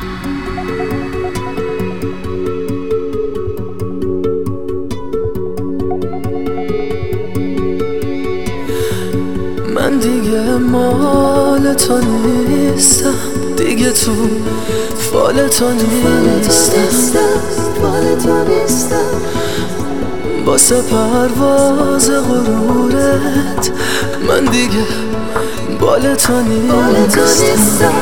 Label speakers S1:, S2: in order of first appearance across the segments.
S1: من دیگه مال تو نیستم، دیگه تو فال تو نیستم. واسه پرواز غرورت من دیگه بال تو نیستم.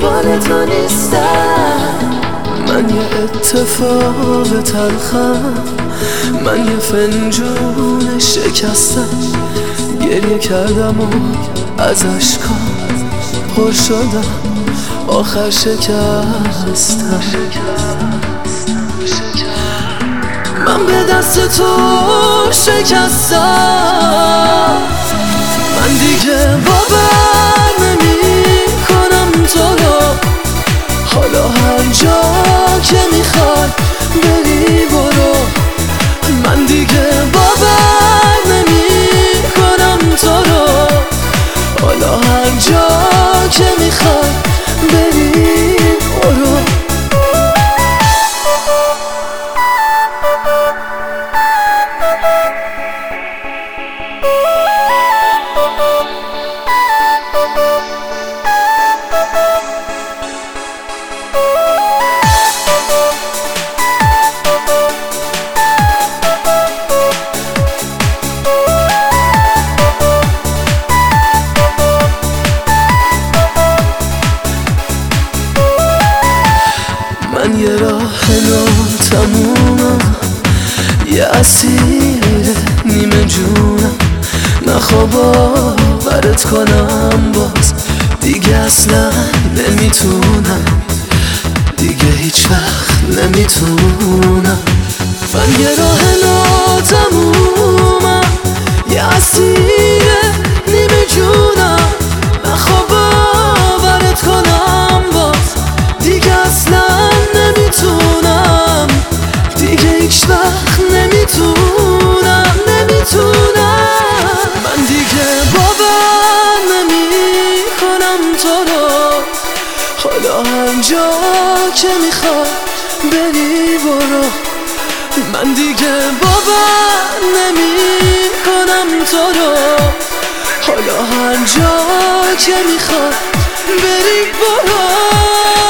S1: من یه اتفاق تلخم، من یه فنجون شکستم، گریه کردم و از اشکام پر شدم، آخر شکستم. من به دست تو شکستم، من دیگه باور نمی کنم تو رو. حالا هر جا که میخوای بری برو، من دیگه باور نمی کنم تو رو. حالا هر جا که میخوای بری برو. من یه راه تمومم، یه اسیر نیمه جونم. نخواه باورت کنم باز دیگه اصلا نمیتونم، دیگه هیچ وقت نمیتونم. من یه راه تمومم، یه اسیر نیمه جونم. نخواه باورت کنم باز دیگه اصلا نمیتونم، دیگه هیچ وقت نمیتونم. من دیگه باور نمی کنم تو رو. حالا هر جا که میخوای بری برو، من دیگه باور نمی کنم تو رو. حالا هر جا که میخوای بری برو.